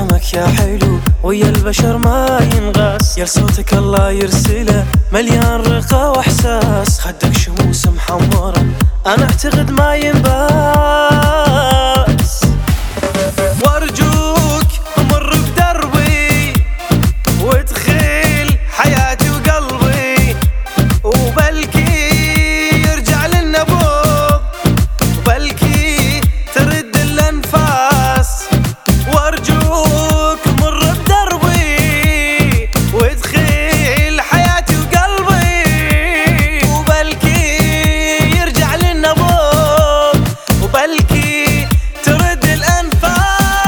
كلامك يا حلو ويا البشر ما ينغاس، يا صوتك الله يرسله مليان رقة واحساس. خدك شموس محمرة انا اعتقد ما ينباس، وارجوك مر بدربي وادخل حياتي وقلبي، وبلكي يرجع للنبوض وبلكي ترد الانفاس. وارجوك مر بدربي وادخل حياتي وقلبي، وبلكي يرجع للنبوض وبلكي ترد الانفاس.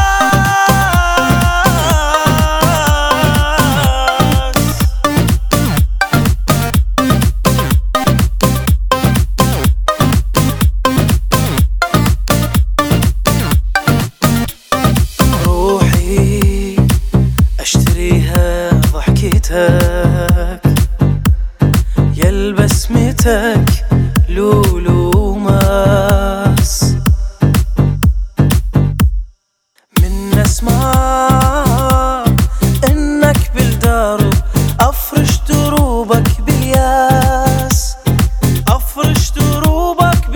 روحي اشتريها ضحكتك يا بسمتك لولو ماس، من اسمع انك بالدرب افرش دروبك بالياس، افرش دروبك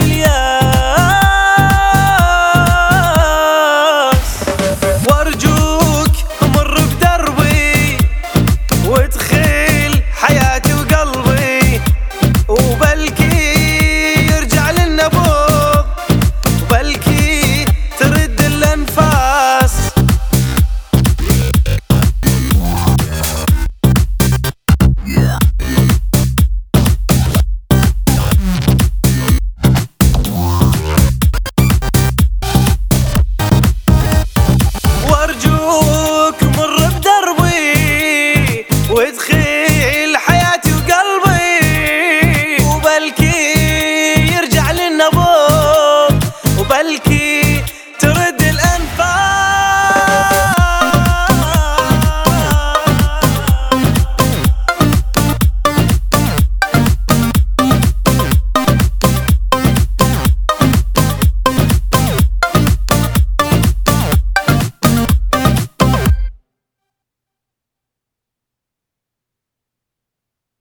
بالياس. وارجوك مر بدربي وادخل حياتي وقلبي، وبلكي يرجع للنبوض وبلكي ترد الانفاس. وارجوك